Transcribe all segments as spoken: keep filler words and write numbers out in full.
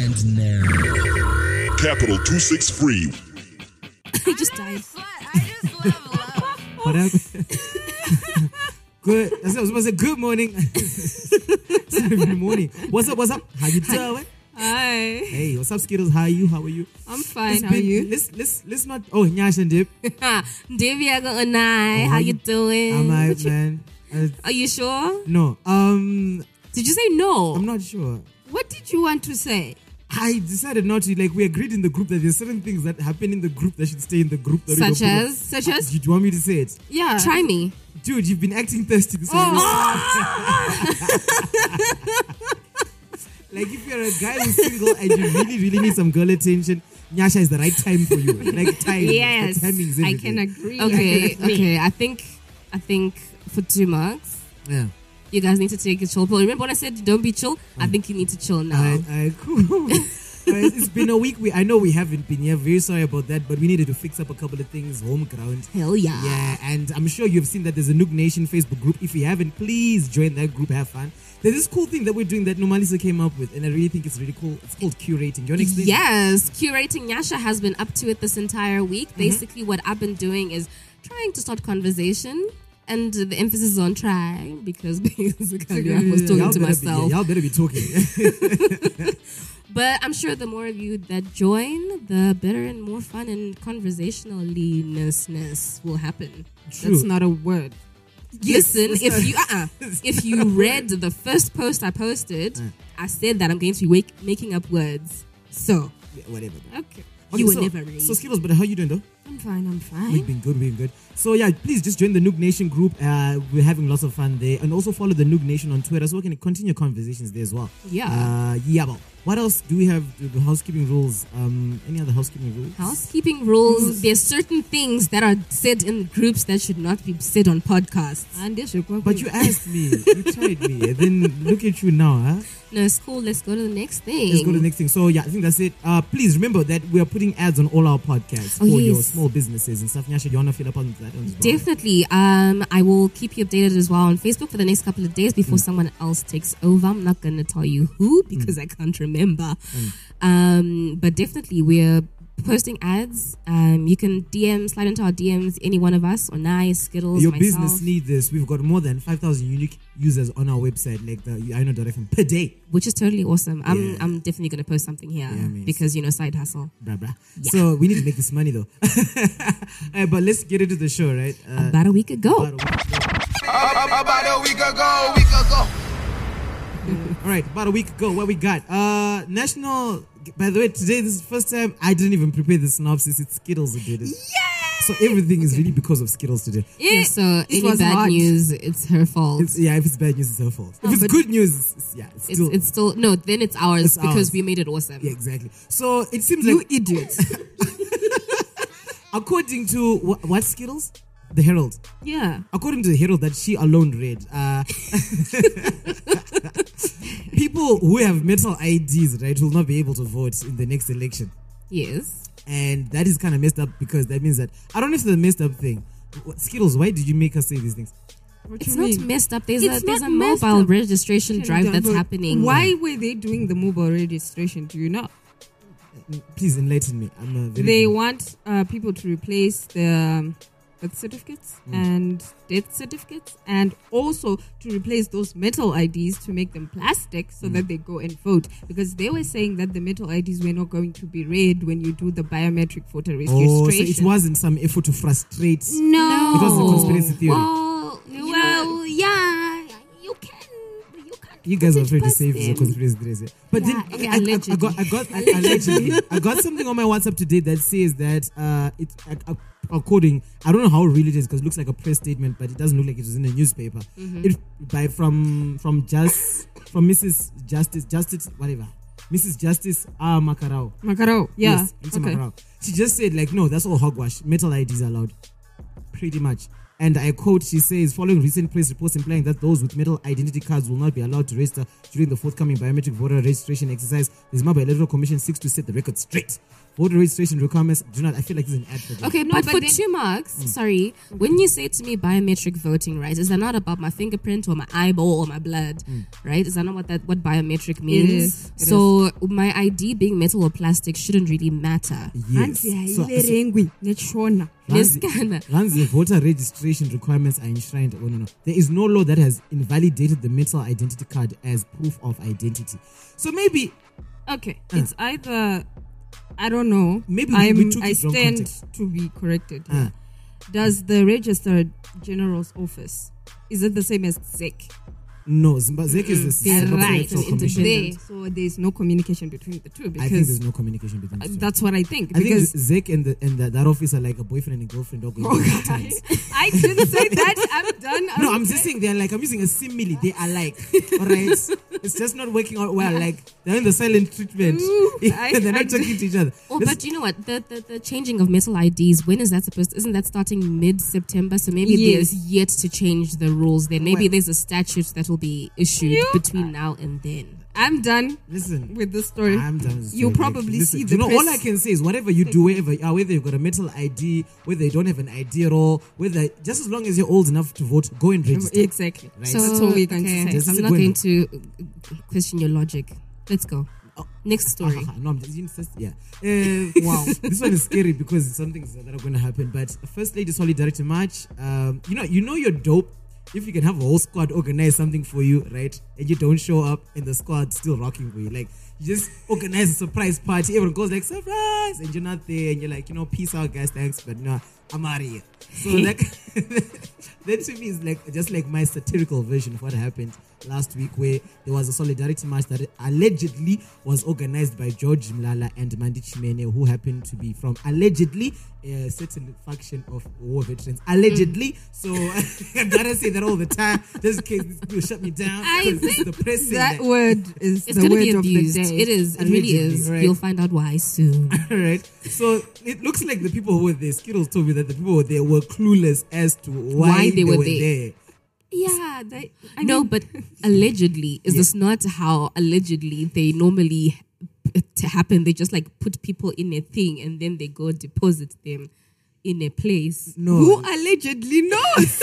And now, Capital two six three. He just died. I just love love. What up? Good. I was supposed to say good morning. It's not even morning. What's up? What's up? How you doing? Hi. Hey, what's up, Skittles? How are you? How are you? I'm fine. It's How are been- you? Let's let's let's not. Oh, Nyash and Dip. Deviago Onai. Oh, How you doing? I'm What alright, you- man. Uh, Are you sure? no. Um, Did you say no? I'm not sure. What did you want to say? I decided not to. Like, we agreed in the group that there's certain things that happen in the group that should stay in the group. That we Such don't put on- as? Such as? Do you want me to say it? Yeah. Try me. Dude, you've been acting thirsty this whole Like, if you're a guy who's single and you really, really need some girl attention, Nyasha is the right time for you. Like, time. Yes. The timing is I everything. can agree. Okay. I can agree. Okay. I think. I think for two marks, Yeah. you guys need to take a chill pill. Remember when I said don't be chill? I think you need to chill now. Alright, alright, cool. Alright, it's been a week. We I know we haven't been here. Very sorry about that, but we needed to fix up a couple of things. Home ground. Hell yeah. Yeah, and I'm sure you've seen that there's a Nook Nation Facebook group. If you haven't, please join that group. Have fun. There's this cool thing that we're doing that Nomalisa came up with, and I really think it's really cool. It's called curating. Do you want to explain? Yes, curating. Yasha has been up to it this entire week. Mm-hmm. Basically, what I've been doing is trying to start conversation, and the emphasis is on trying because basically I was talking Y'all to better myself. Be, y'all better be talking. But I'm sure the more of you that join, the better and more fun and conversationalness will happen. True. That's not a word. Listen, it's if not- you uh-uh, if you read the first post I posted, I said that I'm going to be wake, making up words. So Yeah, whatever. okay, Okay, you were so, never ready. So Skittles, but how you doing though? I'm fine. I'm fine. We've been good, we've been good. So yeah, please just join the Nook Nation group. Uh, we're having lots of fun there, and also follow the Nook Nation on Twitter so we can continue conversations there as well. Yeah. Uh, yeah. But what else do we have? The the housekeeping rules. Um, any other housekeeping rules? Housekeeping rules. There's certain things that are said in groups that should not be said on podcasts. And this should go But you asked me, you tried me, and then look at you now, huh? No, it's cool. Let's go to the next thing. Let's go to the next thing. So yeah, I think that's it. Uh, please remember that we are putting ads on all our podcasts Oh, for your yes. small businesses and stuff. Nyasha, do you want to fill up on that as well? Definitely. Um, I will keep you updated as well on Facebook for the next couple of days before Mm. someone else takes over. I'm not going to tell you who because I can't remember. Mm. Um, but definitely we're posting ads. Um, you can D M, slide into our D Ms, any one of us, or Nice, Skittles, Your myself. business need this. We've got more than five thousand unique users on our website, like the I know dot f m per day. Which is totally awesome. I'm Yeah. I'm definitely going to post something here Yeah, man. because, you know, side hustle. Blah, blah. Yeah. So we need to make this money though. Alright, but let's get into the show, right? Uh, About a week ago. about a week ago. About a week ago, week ago. All right, about a week ago, what we got? Uh, National. By the way, today this is the first time I didn't even prepare the synopsis. It's Skittles who did it. Yeah. So everything is really because of Skittles today. Yeah, so any was bad hot. news, it's her fault. It's, yeah, if it's bad news, it's her fault. No, if it's but- good news, it's, it's, yeah, it's it's, still. it's still, no, then it's ours It's because ours. we made it awesome. yeah, exactly. So it seems You like idiot. according to what, what Skittles, the Herald. Yeah. According to the Herald that she alone read, uh, people who have metal I Ds, right, will not be able to vote in the next election. Yes. And that is kind of messed up because that means that, I don't know if it's a messed up thing. What- Skittles, why did you make us say these things? What It's you not mean? messed up. There's It's a there's not a messed mobile up. registration drive that's But happening. Why were they doing the mobile registration? Do you know? Please enlighten me. I'm a very They want uh, people to replace the um, birth certificates and death certificates, and also to replace those metal I Ds to make them plastic so that they go and vote. Because they were saying that the metal I Ds were not going to be read when you do the biometric voter Oh, registration. so it wasn't some effort to frustrate. No. It was a conspiracy theory. Well, you Well, know, yeah, you can. You can. You guys are put it trying to past say it's a them. conspiracy theory. But Yeah, then yeah, I, I, I allegedly. got, I got, I, allegedly, I got something on my WhatsApp today that says that uh, it's uh, according. I don't know how real it is because it looks like a press statement, but it doesn't look like it was in a newspaper. Mm-hmm. It by from from just from Missus Justice Justice whatever Missus Justice Ah Makarao. Makarao. Yeah. Yes, Rita okay. Makarao. She just said like, no, that's all hogwash. Metal I Ds are allowed, pretty much. And I quote, she says, following recent press reports implying that those with metal identity cards will not be allowed to register during the forthcoming biometric voter registration exercise, the Zimbabwe Electoral Commission seeks to set the record straight. voter registration requirements. Do not. I feel like this is an ad for them. Okay, No, but, but for then- two marks, sorry, when you say to me biometric voting, right, is that not about my fingerprint or my eyeball or my blood, right? Is that not what that what biometric means? is, it So my I D being metal or plastic shouldn't really matter. Yes. So, so Anzi ngetshona. Ranzi- Neskana. Ranzi voter registration requirements are enshrined. Oh no, no. There is no law that has invalidated the metal identity card as proof of identity. So maybe, Okay, it's either I don't know. Maybe we- I'm, we took I it wrong stand context. to be corrected. Ah. Does the Registrar General's office is it the same as Z E C? no, Zimbabwe is the Central Right, Electoral an Commission. There, independent. so there's no communication between the two I think because there's no communication between the uh, two. that's what I think. I think Because Z E C and, the, and the, that office are like a boyfriend and girlfriend dog going Okay. at times. I didn't say that. I'm done. No, I'm just saying they're like, I'm using a simile. They are like, all right? It's just not working out well. Like, they're in the silent treatment. Ooh, I- and they're I not talking to each other. Oh, Let's- but you know what? The, the the changing of metal I Ds, when is that supposed to, isn't that starting mid September? So maybe Yes. there's yet to change the rules there. Maybe Well- there's a statute that will be issued You- between now and then. I'm done Listen, with the story. I'm done. with the You'll story. Like, probably listen, see do the you know, all press- I can say is whatever you do, wherever you are, whether you've got a metal I D, whether you don't have an I D at all, whether just as long as you're old enough to vote, go and register. Exactly. Right. So That's all we're going okay, to say. Just- I'm just not go going and- to uh, question your logic. Let's go. Next story. Ah, no, I'm just, you just yeah. Uh, wow, this one is scary because some things that are going to happen. But First Lady Solidarity March, um, you know, you know you're dope if you can have a whole squad organize something for you, right? And you don't show up, and the squad still rocking for you. Like you just organize a surprise party, everyone goes like surprise, and you're not there, and you're like, you know, peace out, guys, thanks, but no, I'm out of here. So like, that to me is like just like my satirical version of what happened last week, where there was a solidarity march that allegedly was organized by George Mlala and Mandi Chimene, who happened to be from allegedly a certain faction of war veterans. Allegedly, Mm. so I gotta say that all the time, just in case these people shut me down. I because this is think the press saying that that. word is It's the going to word be of abused. the day. It is. It really Allegedly, is. right. You'll find out why soon. Right, so it looks like the people who were there, Skittles told me that the people who were there were clueless as to why, Why they were were there. there. Yeah, they, I know, but allegedly, is this not how allegedly they normally p- to happen? They just like put people in a thing and then they go deposit them in a place. No, Who allegedly knows?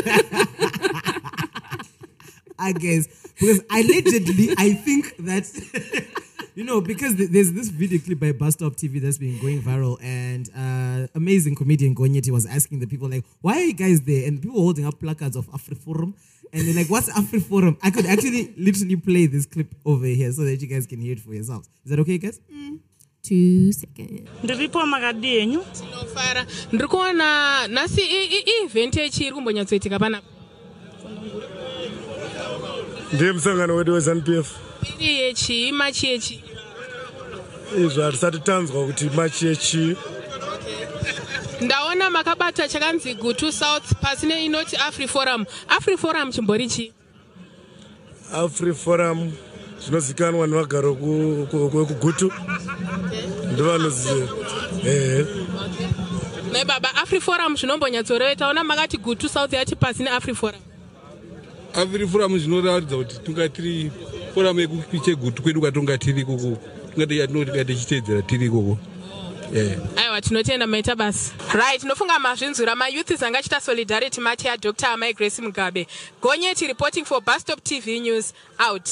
I guess because allegedly I think that you know because th- there's this video clip by Bus Stop T V that's been going viral, and uh, amazing comedian Gonyeti was asking the people like, why are you guys there? And people were holding up placards of AfriForum, and they're like, what's AfriForum? I could actually literally play this clip over here so that you guys can hear it for yourselves. Is that okay, guys? Two seconds. ndiripo makadi yenyu Tinofara. Ndiri kuona nhasi i- i- event yechiri kumbonyatsoitika pana ndiye musangano wedu weZANU P F iri yechi machi yechi izvo hatisati tanzwa kuti machi yechi ndaona makabata chakanzi Gutu South pasine inoti AfriForum. AfriForum chimbori chi AfriForum zvinozikanwa nevagaro kugutu ndovanoziva ehe mai baba AfriForum zvinombonyatsoreva taona makati Gutu South yati pasine AfriForum. AfriForum zvinoratidza kuti tunga tiri forum yekuchegutu kwedu kwatonga tiri ikoko tunga tichiteedzera tiri ikoko. aiwa tinotenda maita basi right. Nofunga mazvinzura mayouth zanga chita solidarity march yaDr Amai Grace Mugabe. Gonyeti reporting for Bus Stop T V News out.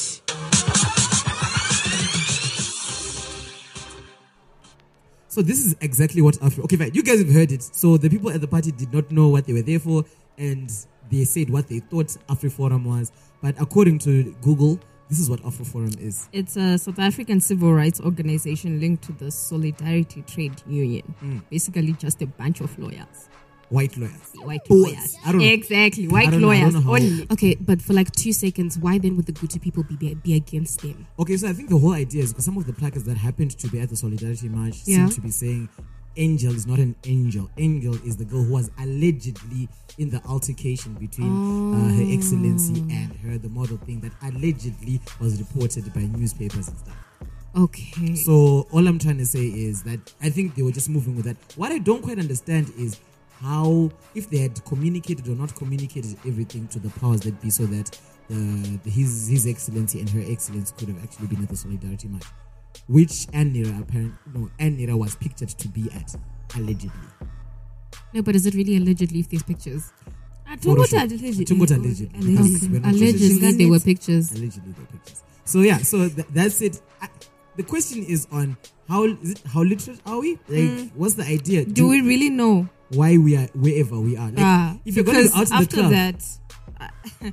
So this is exactly what Afri. Okay, fine. You guys have heard it. So the people at the party did not know what they were there for, and they said what they thought AfriForum was. But according to Google, this is what AfriForum is. It's a South African civil rights organization linked to the Solidarity Trade Union. Basically, just a bunch of lawyers. White lawyers. White Boys. lawyers. I don't know. Exactly. I White don't know. I don't lawyers know how- only. Okay, but for like two seconds, why then would the Gutu people be, be, be against them? Okay, so I think the whole idea is because some of the placards that happened to be at the Solidarity March Yeah. seem to be saying Angel is not an angel. Angel is the girl who was allegedly in the altercation between uh, Her Excellency and her, the model thing that allegedly was reported by newspapers and stuff. Okay. So all I'm trying to say is that I think they were just moving with that. What I don't quite understand is how, if they had communicated or not communicated everything to the powers that be, so that the, the his his excellency and her excellency could have actually been at the Solidarity March. which Anira apparent no Anira was pictured to be at allegedly. No, but is it really allegedly if these pictures? Photoshop. allegedly. Allegedly. Okay. We're not Allegedly, judging. there were pictures. Allegedly, there were pictures. So yeah, so th- that's it. I, the question is on how is it, how literate are we? Like, what's the idea? Do we really know? Why we are wherever we are? Like, Ah, if you're going to because be out in the after club, that, I,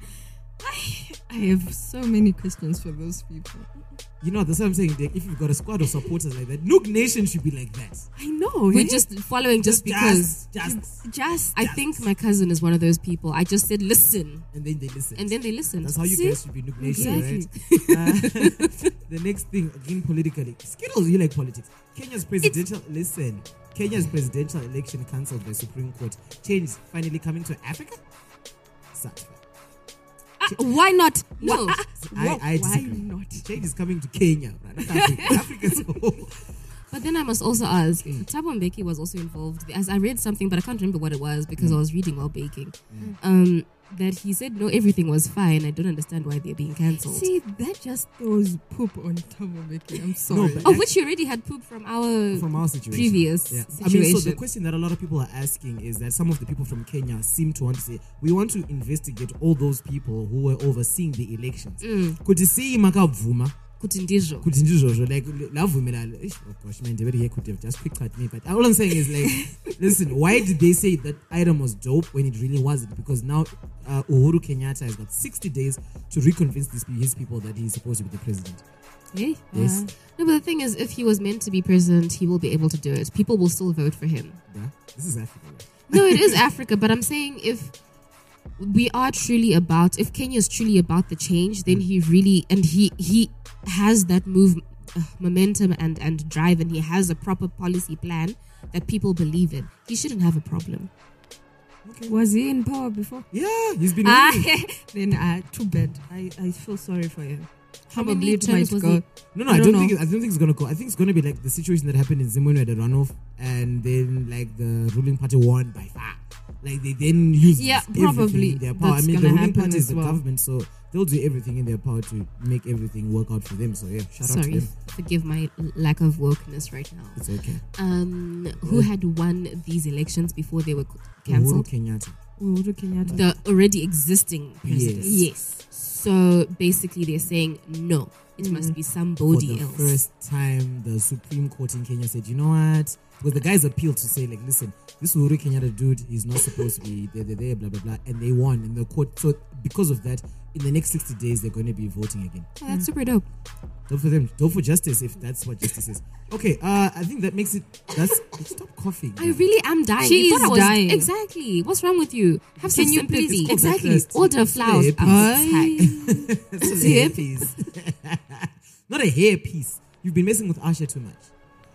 I have so many questions for those people. you know that's what I'm saying. Like, if you've got a squad of supporters like that, Nook Nation should be like that. I know. We're eh? just following just because. just, just, just. I think my cousin is one of those people. I just said listen, and then they listen. and then they listen. That's how you See? guys should be Nook Nation, Exactly. right? Uh, the next thing, again, politically. Skittles, you like politics. Kenya's presidential, listen, Kenya's presidential election cancelled by Supreme Court. Change finally coming to Africa? Sad. Ah, why not? No. Wha- ah, I, wha- I why disagree. not? Change is coming to Kenya, right? Not Africa. Africa's home. But then I must also ask, Mm. Thabo Mbeki was also involved. As I read something, but I can't remember what it was because Mm. I was reading while baking. Um, that he said no, everything was fine. I don't understand why they're being cancelled. See, that just throws poop on Thabo Mbeki. I'm No, sorry. but Of which you already had poop from our from our situation. previous Yeah. situation. I mean, so the question that a lot of people are asking is that some of the people from Kenya seem to want to say, we want to investigate all those people who were overseeing the elections. Could you see Makavuma? Kuti ndizvo. Could you like lavumela? Oh gosh, man, they really could have just quick cut me. But all I'm saying is like, listen, why did they say that item was dope when it really wasn't? Because now uh, Uhuru Kenyatta has got sixty days to reconvince these, his people that he's supposed to be the president. Eh? Yes. No, but the thing is, if he was meant to be president, he will be able to do it. People will still vote for him. Yeah? This is Africa. Right? No, it is Africa, but I'm saying if we are truly about, if Kenya is truly about the change, then he really, and he he has that move, uh, momentum and, and drive, and he has a proper policy plan that people believe in. He shouldn't have a problem. Was he in power before? Yeah, he's been Ah, winning. then uh, too bad. I, I feel sorry for him. How Probably many it terms might was go. he? No, no, I I, don't don't, know. think. I don't think it's gonna go. I think it's gonna be like the situation that happened in Zimbabwe at the runoff, and then like the ruling party won by far. Like they then use Yeah, everything probably in their power. I that's mean, the gonna ruling happen party is as the well. government, so they'll do everything in their power to make everything work out for them. So yeah, shout out to Sorry, them. forgive my lack of wokeness right now. It's okay. Um, who had won these elections before they were Uhuru cancelled? Kenyatta. Uhuru Kenyatta. The already existing president. Yes. Yes. So basically, they're saying no. It must be For somebody the else. first time, the Supreme Court in Kenya said, you know what? Because the guys appealed to say, like, listen, this Uhuru Kenyatta dude is not supposed to be there, there, there, blah, blah, blah. And they won in the court. So because of that, in the next sixty days, they're going to be voting again. Oh, that's super dope. Dope for them. Dope for justice, if that's what justice is. Okay, uh, I think that makes it, that's, stop coughing. I really am dying. She You thought is I was- dying. Exactly. What's wrong with you? Have some Can you sympathy. please- Exactly. It's called Order flowers. It's a outside. It's a hairpiece. Not a hairpiece. You've been messing with Asha too much.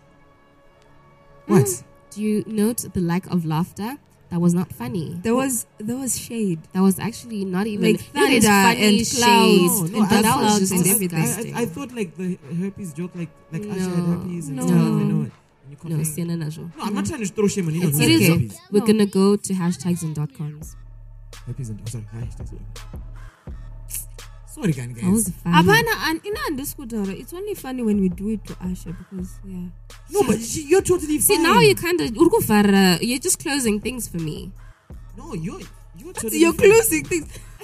What? Do you note the lack of laughter? That was not funny. There was there was shade. That was actually not even Like no, there's thunder funny and shade, clouds No, no, but I that thought- was clouds just and I- disgusting. I, I, I thought like the herpes joke, like like Asha had No. herpes and No. stuff. I know it. And you're No, coughing. Sienna Najo. No, I'm not trying to throw shame on anyone who It has is. herpes. We're gonna go to hashtags and dot coms. Herpes and oh, sorry, hashtags. Sorry, guys. That was funny. Apana, and in Andeskutara, it's only funny when we do it to Asha because yeah. No, but she, you're totally See, fine. now you kind of you're just closing things for me. No, you're you're totally You're fine. closing things.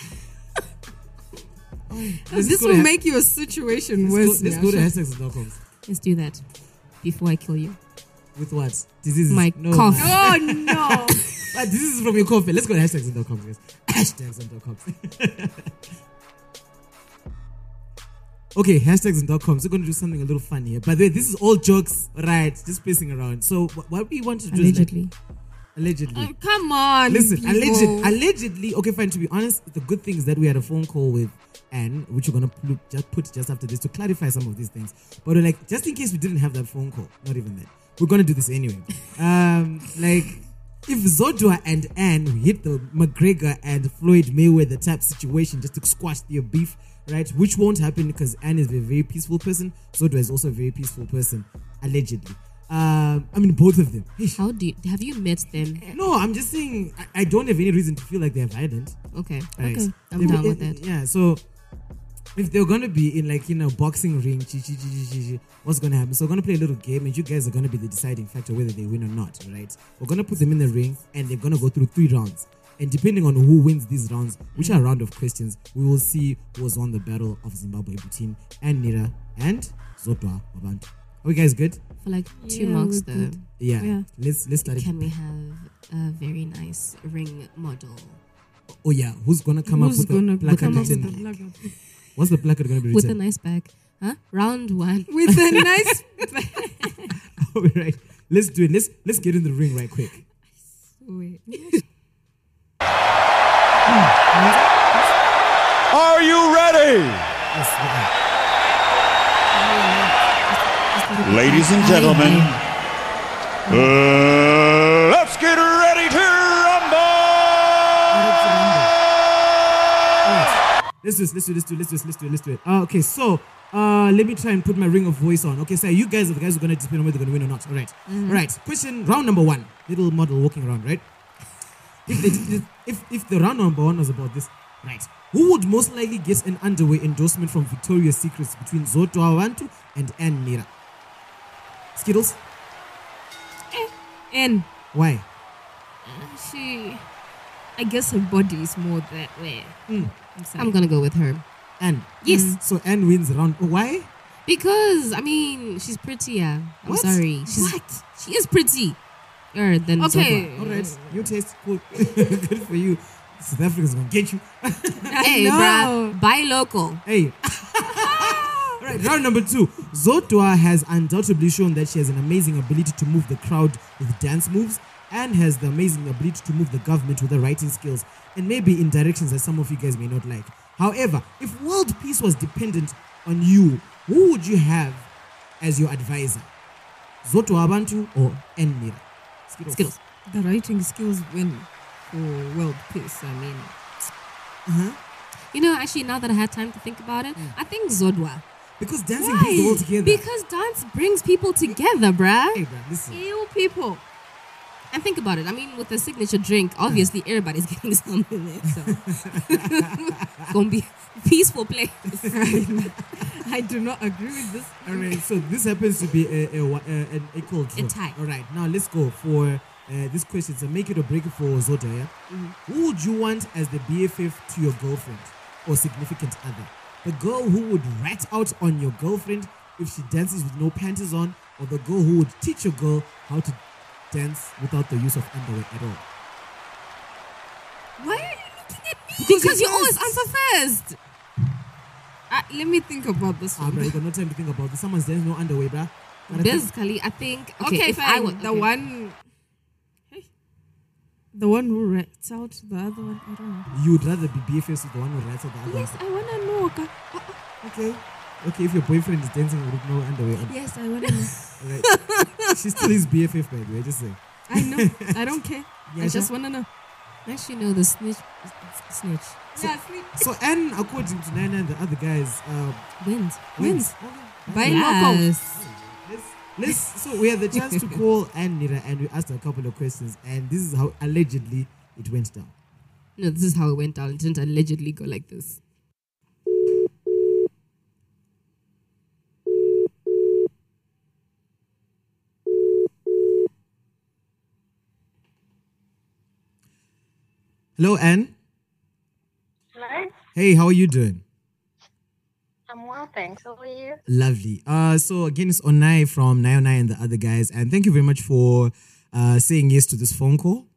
Let's This go will to make your situation Let's worse. go, let's go to Nyasha. hashtags and dot coms. Let's do that before I kill you. With what? Diseases? My no, cough. man. Oh no! But this is from your coffee. Let's go to hashtags and dot coms, guys. Hashtags and dot coms. Okay, hashtags and dot coms. We're going to do something a little fun here. By the way, this is all jokes, right? Just pissing around. So, wh- what we want to do Allegedly. is like, allegedly. Oh, come on. Listen, people. alleged, allegedly. Okay, fine. To be honest, the good thing is that we had a phone call with Anne, which we're gonna put, just put just after this to clarify some of these things. But we're like, just in case we didn't have that phone call, not even that, we're gonna do this anyway. Um, like. If Zodwa and Anne hit the McGregor and Floyd Mayweather type situation just to squash their beef, right? Which won't happen because Anne is a very peaceful person. Zodwa is also a very peaceful person, allegedly. Um, I mean, both of them. How do you, have you met them? No, I'm just saying I, I don't have any reason to feel like they're violent. Okay, Right? okay, I'm They- down eh, with that. Yeah, so if they're gonna be in like in a boxing ring, chi, chi, chi, chi, chi, what's gonna happen? So we're gonna play a little game, and you guys are gonna be the deciding factor whether they win or not, right? We're gonna put them in the ring, and they're gonna go through three rounds. And depending on who wins these rounds, which are a round of questions, we will see who was won the battle of Zimbabwe between Nira and Zodwa Wabantu. Are you guys good? For like two Yeah, marks we're though. good. Yeah. Yeah. Let's let's start it. Can we have a very nice ring model? Oh yeah, who's gonna come Who's up with gonna a placard come up with written? the placard? What's the placard gonna be With a written? nice bag. Huh? Round one. With a nice. All right, let's do it. Let's let's get in the ring right quick. Wait. Are you ready? Yes, we are. Ladies and gentlemen, uh, let's get ready to rumble! Let's do this, let's do this, let's do this, let's do it, let's do it. Uh, okay, so uh, let me try and put my ring of voice on. Okay, so you guys are the guys who are going to decide whether they're going to win or not. All right. Mm-hmm. All right, question, round number one. Little model walking around, right? If, they, if, if the round number one was about this, right, who would most likely get an underwear endorsement from Victoria's Secrets between Zodwa Wabantu and Ann Nira? Skittles? N. Why? She. I guess her body is more that way. Mm. I'm sorry. I'm gonna go with her. Ann. Yes. So Ann wins round. Why? Because I mean she's prettier. I'm What? sorry. She's What? she is pretty. Er, than Okay. Zodwa. All right, your taste cool. Good for you. South Africa's gonna get you. Hey, know. bruh, buy local. Hey. All right, round number two. Zodwa has undoubtedly shown that she has an amazing ability to move the crowd with dance moves and has the amazing ability to move the government with her writing skills and maybe in directions that some of you guys may not like. However, if world peace was dependent on you, who would you have as your advisor? Zodwa Wabantu or Ann Nira? Skittles. Skittles. The writing skills win for world peace. I mean, You know, actually, now that I had time to think about it, I think Zodwa. Because dancing brings the world together. Because dance brings people together, bruh. Hey, bro, listen. Ew, people. And think about it. I mean, with the signature drink, obviously everybody's getting some in it. So it's gonna be peaceful place. I do not agree with this. All right, so this happens to be a, a, a, an equal draw. A tie. All right, now let's go for uh, this question. So make it or break it for Zodwa, yeah? Mm-hmm. Who would you want as the B F F to your girlfriend or significant other? The girl who would rat out on your girlfriend if she dances with no panties on, or the girl who would teach your girl how to dance without the use of underwear at all? Why are you looking at me? Because Because you you always asked. answer first. Uh, let me think about this Ah, one. bro, you got no time to think about this. Someone's dancing no underwear, bruh. Gotta think. Basically, I think. Okay, Okay, if I fine. were, the okay. one. Hey. The one who rats out the other one. I don't know. You would rather be B F Fs with the one who writes out the other Yes, one. I wanna know. Ka- uh, uh, Okay. Okay, if your boyfriend is dancing with no underwear on. Yes, I wanna know. Right. She's still his B F F, by the way, just saying. I know. I don't care. Yeah, I just sure. wanna know. Actually, no, the snitch. Snitch. Yeah, sleep. So, and according to Nana and the other guys, uh, Wins. wins. Buy local. Yes. Let's, let's, so we had the chance to call Ann Nira and we asked her a couple of questions, and this is how allegedly it went down. No, this is how it went down. It didn't allegedly go like this. Hello, Ann. Hello? Hey, how are you doing? I'm well, thanks. How are you? Lovely. Uh, so again, it's Onai from nine oh nine and the other guys, and thank you very much for uh, saying yes to this phone call.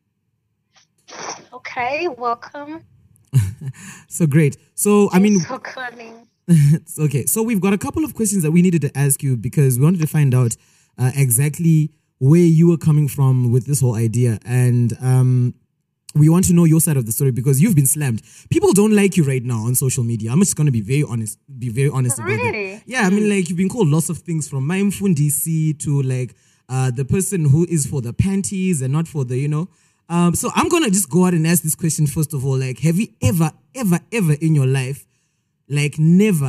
Okay, welcome. So great. So I mean, Thanks for calling. it's okay. So we've got a couple of questions that we needed to ask you because we wanted to find out uh, exactly where you were coming from with this whole idea, and um, we want to know your side of the story because you've been slammed. People don't like you right now on social media. I'm just going to be very honest. Be very honest about it. Really? Yeah, I mean, like you've been called lots of things from Maimfundisi to like uh, the person who is for the panties and not for the, you know. Um, so I'm gonna just go out and ask this question first of all. Like, have you ever, ever, ever in your life, like, never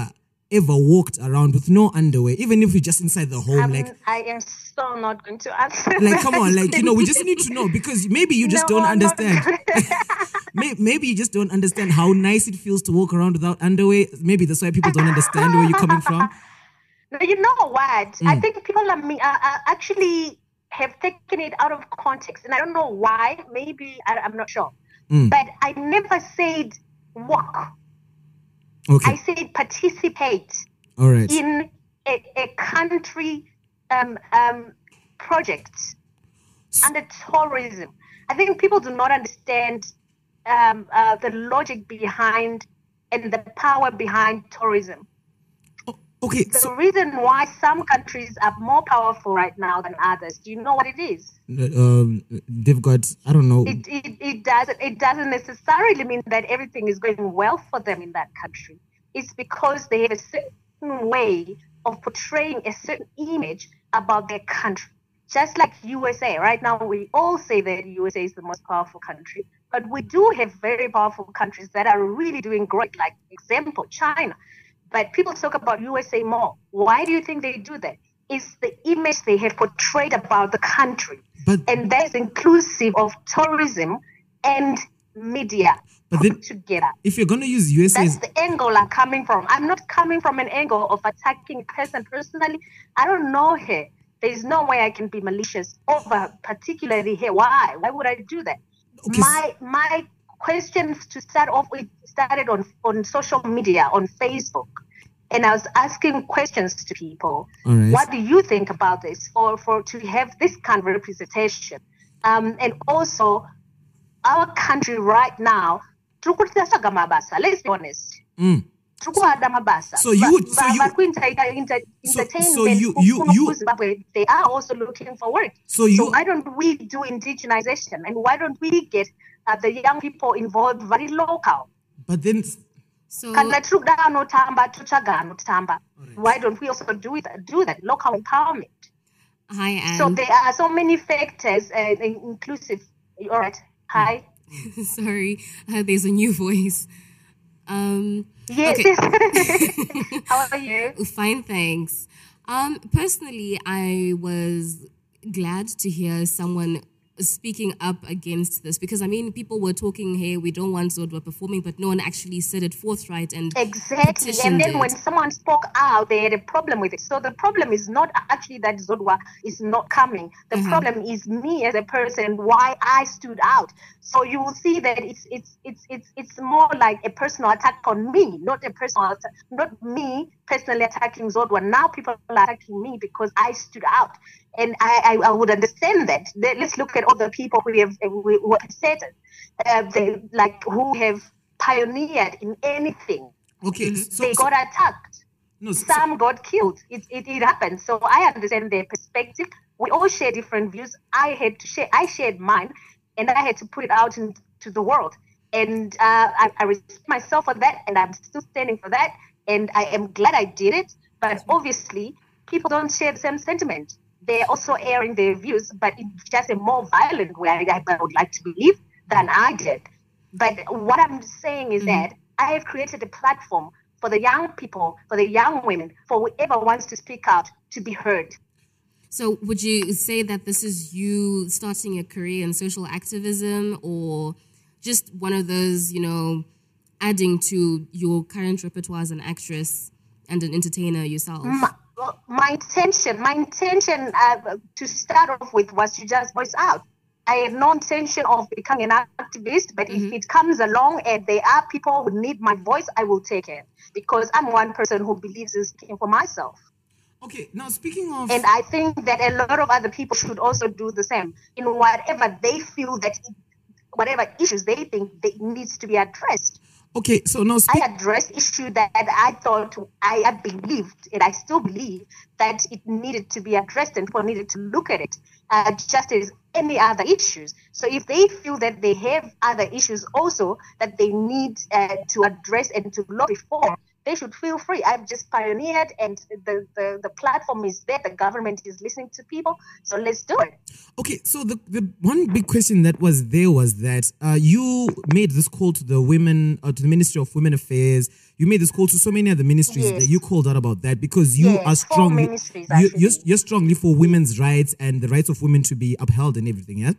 ever walked around with no underwear, even if you're just inside the home? I'm, Like, I am so not going to answer. like, come on, like, you know, we just need to know because maybe you just No, don't I'm not understand. May- Maybe you just don't understand how nice it feels to walk around without underwear. Maybe that's why people don't understand where you're coming from. No, you know what? I Mm. think people are, me- are, are actually have taken it out of context, and I don't know why. Maybe I, I'm not sure. Mm. But I never said walk. Okay. I said participate All right. in a, a country um, um, project under tourism. I think people do not understand um, uh, the logic behind and the power behind tourism. Okay. The So, reason why some countries are more powerful right now than others, do you know what it is? um, they've got, I don't know. It, it, it doesn't it doesn't necessarily mean that everything is going well for them in that country. It's because they have a certain way of portraying a certain image about their country. Just like U S A, right now we all say that U S A is the most powerful country, but we do have very powerful countries that are really doing great, like example, China. But people talk about U S A more. Why do you think they do that? It's the image they have portrayed about the country. But, and that is inclusive of tourism and media But put then- together. if you're going to use U S A That's as, the angle I'm coming from. I'm not coming from an angle of attacking a person personally. I don't know her. There's no way I can be malicious over particularly her. Why? Why would I do that? Okay, My my questions to start off with started on, on social media, on Facebook. And I was asking questions to people. All right. What do you think about this? Or for to have this kind of representation? Um, and also, our country right now, let's be honest. Mm. So you- so you- so- so you- you- you- Zimbabwe, they are also looking for work. So you- why don't we do indigenization? And why don't we get uh, the young people involved very local? but then, So Kana tikuda anotamba, tutsvaga anotamba. Why don't we also do it? Do that local empowerment. hi, Anne. So there are so many factors, uh, inclusive. All right. Hi. Sorry, uh, there's a new voice. Um, Yes. okay. How are you? Fine, thanks. Um, personally, I was glad to hear someone speaking up against this because I mean, people were talking, "Hey, we don't want Zodwa performing," but no one actually said it forthright and Exactly. petitioned And then it. when someone spoke out, they had a problem with it. So the problem is not actually that Zodwa is not coming. The Uh-huh. problem is me as a person, why I stood out. So you will see that it's it's it's it's it's more like a personal attack on me, not a personal attack, not me personally attacking Zodwa. Now people are attacking me because I stood out. And I, I, I would understand that. Let- Let's look at all the people who have who who have said it, uh, they, like who have pioneered in anything. okay. So, They so- got attacked. no, so, Some got killed. It, it it happened. So I understand their perspective. We all share different views. I had to share. I shared mine, and I had to put it out into the world. And uh, I, I respect myself for that, and I'm still standing for that. And I am glad I did it. But obviously, people don't share the same sentiment. They're also airing their views, but in just a more violent way, I, I would like to believe, than I did. But what I'm saying is that I have created a platform for the young people, for the young women, for whoever wants to speak out to be heard. So, would you say that this is you starting a career in social activism, or just one of those, you know, adding to your current repertoire as an actress and an entertainer yourself? My, my intention, my intention uh, to start off with was to just voice out. I have no intention of becoming an activist, but if it comes along and there are people who need my voice, I will take it because I'm one person who believes in speaking for myself. okay. Now speaking of, And I think that a lot of other people should also do the same in whatever they feel that, it, whatever issues they think they needs to be addressed. okay. So now, speak, I addressed issue that I thought I, I believed, and I still believe that it needed to be addressed and people needed to look at it uh, just as any other issues. So if they feel that they have other issues also that they need uh, to address and to lobby for, they should feel free. I've just pioneered, and the, the, the platform is there. The government is listening to people, so let's do it. Okay, so the, the one big question that was there was that uh, you made this call to the women, uh, to the Ministry of Women Affairs. You made this call to so many other ministries Yes. that you called out about that because you Yes, are four strongly, ministries, you, actually. you're, you're strongly for women's rights and the rights of women to be upheld and everything, yeah?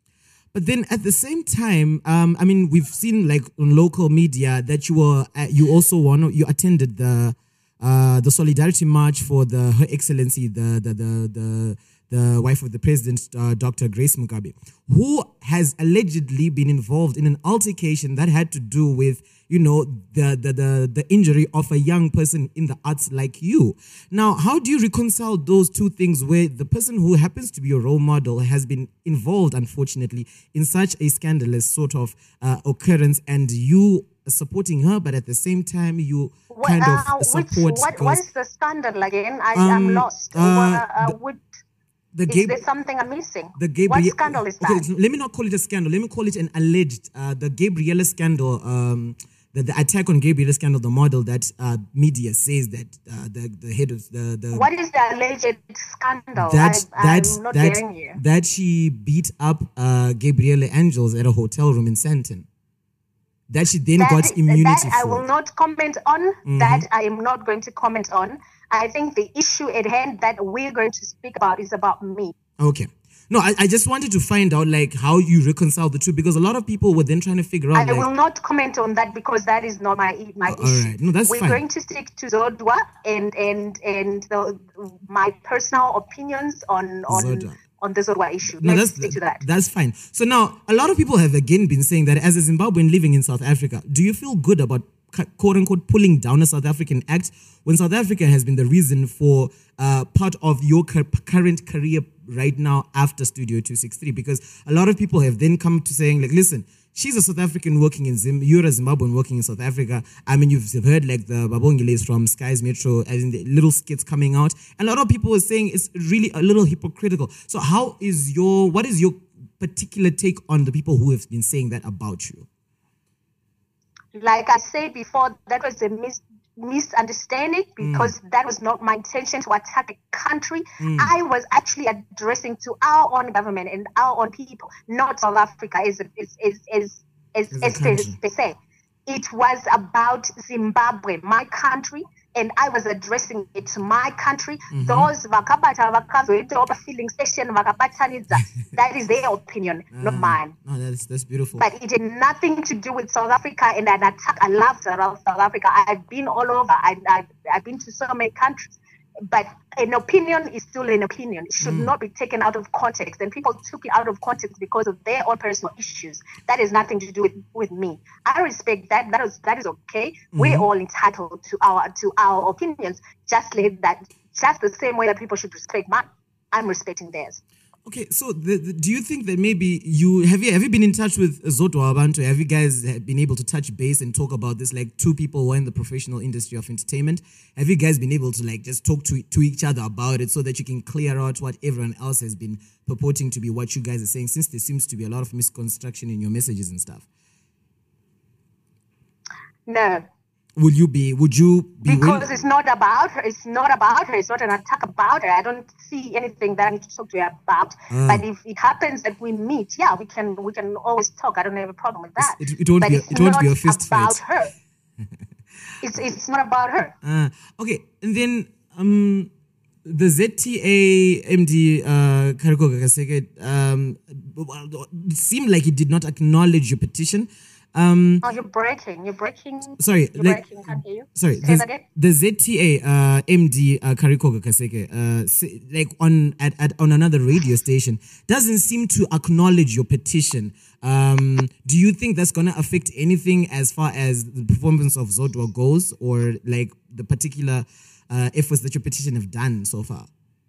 But then at the same time, um, I mean, we've seen like on local media that you were, uh, you also won, you attended the uh, the Solidarity March for the Her Excellency, the the the the, the wife of the president, uh, Doctor Grace Mugabe, who has allegedly been involved in an altercation that had to do with, you know, the, the, the, the injury of a young person in the arts like you. Now, how do you reconcile those two things where the person who happens to be your role model has been involved, unfortunately, in such a scandalous sort of uh, occurrence and you supporting her, but at the same time you What, kind uh, of which, support what, girls? what is the scandal again? I, Um, I'm lost. uh, What, uh, the- what, The is Gab- there something I'm missing? the Gabriel- What scandal is that? Okay, let me not call it a scandal. Let me call it an alleged, uh, the Gabriella scandal, um, the, the attack on Gabriella scandal, the model that uh, media says that uh, the, the head of the... the What is the alleged scandal? that, I, that, I'm not that, getting you. that she beat up uh, Gabriella Angels at a hotel room in Santon. That she then That- got immunity that I for. will not comment on. Mhm. That I am not going to comment on. I think the issue at hand that we're going to speak about is about me. Okay. No, I, I just wanted to find out like how you reconcile the two because a lot of people were then trying to figure out I like, will not comment on that because that is not my my all issue. right. No, that's We're fine. going to stick to Zodwa and and and the, my personal opinions on on Zodwa. on the Zodwa issue. No, Let's that's, stick to that. That's fine. So now, a lot of people have again been saying that as a Zimbabwean living in South Africa, do you feel good about cu- quote unquote pulling down a South African act when South Africa has been the reason for uh, part of your cur- current career right now after Studio two sixty-three? Because a lot of people have then come to saying like, listen, she's a South African working in Zim, you're a Zimbabwean working in South Africa. I mean, you've heard like the Babongiles from Skies Metro, as in the little skits coming out. And a lot of people were saying it's really a little hypocritical. So how is your, what is your particular take on the people who have been saying that about you? Like I said before, that was a mis- misunderstanding because that was not my intention to attack a country. Mm. I was actually addressing to our own government and our own people, not South Africa as as as as as, As a as per, country. per se. It was about Zimbabwe, my country, and I was addressing it to my country. Mhm. Those vakabata vakazoita a filling station vakabatanidza, that is their opinion, not Ah, mine. No, that's that's beautiful. But it had nothing to do with South Africa and an attack. I love South South Africa. I've been all over. I, I, I've been to so many countries. But an opinion is still an opinion. It should Mm. not be taken out of context. And people took it out of context because of their own personal issues. That has nothing to do with, with me. I respect that. That is that is okay. We're Mhm. all entitled to our to our opinions. Just like that, just the same way that people should respect mine. I'm respecting theirs. Okay, so the, the, do you think that maybe you have you have you been in touch with Zodwa Abantu? Have you guys been able to touch base and talk about this? Like two people who are in the professional industry of entertainment. Have you guys been able to like just talk to to each other about it so that you can clear out what everyone else has been purporting to be what you guys are saying? Since there seems to be a lot of misconstruction in your messages and stuff. No. Would you be? Would you be? Because will- it's not about her. It's not about her. It's not an attack about her. I don't see anything that I need to talk to her about. Ah. But if it happens that we meet, yeah, we can we can always talk. I don't have a problem with that. It, it won't but be. A, it's it won't not be a fist about fight. her. It's it's not about her. Ah, okay, and then um, the Z T A M D uh, Kariko Kakaseke, um, it seemed like he did not acknowledge your petition. Um, Oh, you're breaking. You're breaking. sorry, You're like breaking. Can't hear you. sorry, Say the, that again. the Z T A uh, M D uh, Kariko Kakaseke, uh, say- like on at, at on another radio station, doesn't seem to acknowledge your petition. Um, do you think that's gonna affect anything as far as the performance of Zodwa goes, or like the particular uh, efforts that your petition have done so far?